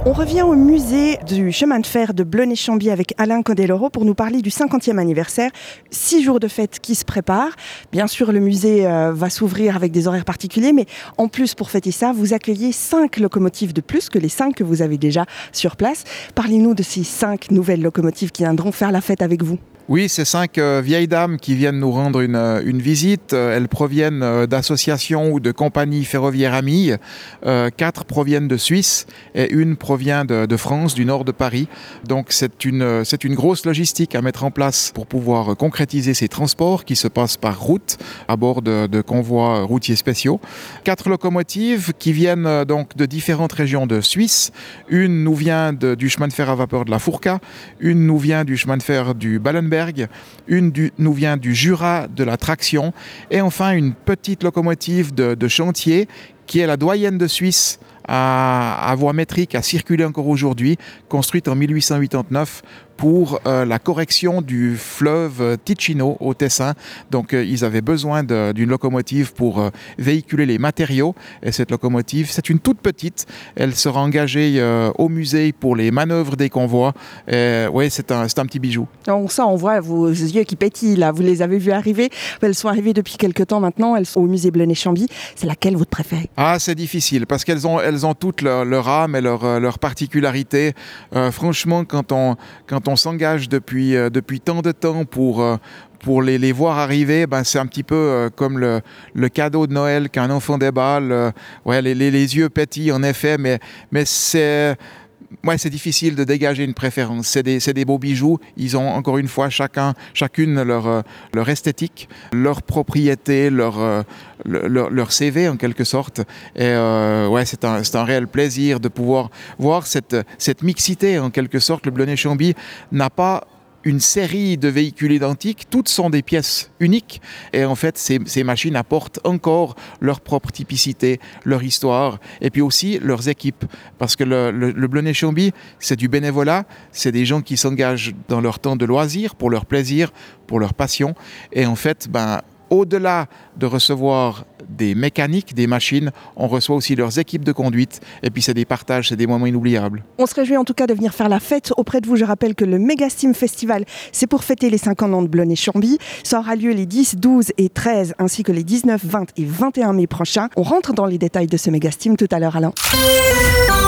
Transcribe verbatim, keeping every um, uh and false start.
On revient au musée du chemin de fer de Blonay-Chambly avec Alain Candeloro pour nous parler du cinquantième anniversaire. Six jours de fête qui se préparent. Bien sûr, le musée euh, va s'ouvrir avec des horaires particuliers, mais en plus, pour fêter ça, vous accueillez cinq locomotives de plus que les cinq que vous avez déjà sur place. Parlez-nous de ces cinq nouvelles locomotives qui viendront faire la fête avec vous. Oui, ces cinq euh, vieilles dames qui viennent nous rendre une, une visite, euh, elles proviennent euh, d'associations ou de compagnies ferroviaires amies. Euh, quatre proviennent de Suisse et une provient de, de France, du nord de Paris. Donc c'est une, c'est une grosse logistique à mettre en place pour pouvoir concrétiser ces transports qui se passent par route à bord de, de convois routiers spéciaux. Quatre locomotives qui viennent euh, donc de différentes régions de Suisse. Une nous vient de, du chemin de fer à vapeur de la Fourca, une nous vient du chemin de fer du Ballenberg, une du, nous vient du Jura, de la traction, et enfin une petite locomotive de, de chantier qui est la doyenne de Suisse à, à voie métrique, à circuler encore aujourd'hui, construite en mille huit cent quatre-vingt-neuf pour euh, la correction du fleuve Ticino au Tessin. Donc euh, ils avaient besoin de, d'une locomotive pour euh, véhiculer les matériaux. Et cette locomotive, c'est une toute petite. Elle sera engagée euh, au musée pour les manœuvres des convois. Oui, c'est un, c'est un petit bijou. Donc ça, on voit vos yeux qui pétillent là. Vous les avez vues arriver. Elles sont arrivées depuis quelques temps maintenant. Elles sont au musée Blonay-Chambly. C'est laquelle votre préférée? Ah, c'est difficile parce qu'elles ont, elles ont toutes leur, leur âme et leur, leur particularité. Euh, franchement, quand on, quand on s'engage depuis, euh, depuis tant de temps pour, euh, pour les, les voir arriver, ben c'est un petit peu euh, comme le, le cadeau de Noël qu'un enfant déballe. Euh, ouais, les, les, les yeux pétillent en effet, mais, mais c'est... Ouais, c'est difficile de dégager une préférence. C'est des, c'est des beaux bijoux. Ils ont encore une fois chacun, chacune leur, leur esthétique, leur propriété, leur, leur, leur C V en quelque sorte. Et euh, ouais, c'est un, c'est un réel plaisir de pouvoir voir cette, cette mixité en quelque sorte. Le Blonay-Chambly n'a pas une série de véhicules identiques, toutes sont des pièces uniques et en fait ces, ces machines apportent encore leur propre typicité, leur histoire et puis aussi leurs équipes parce que le, le, le Blonay-Chambly c'est du bénévolat, c'est des gens qui s'engagent dans leur temps de loisir, pour leur plaisir, pour leur passion et en fait ben, au-delà de recevoir des mécaniques, des machines, on reçoit aussi leurs équipes de conduite et puis c'est des partages, c'est des moments inoubliables. On se réjouit en tout cas de venir faire la fête auprès de vous. Je rappelle que le Megastim Festival, c'est pour fêter les cinquante ans de Blonay-Chambly. Ça aura lieu les dix, douze et treize ainsi que les dix-neuf, vingt et vingt et un mai prochains. On rentre dans les détails de ce Megastim tout à l'heure, Alain.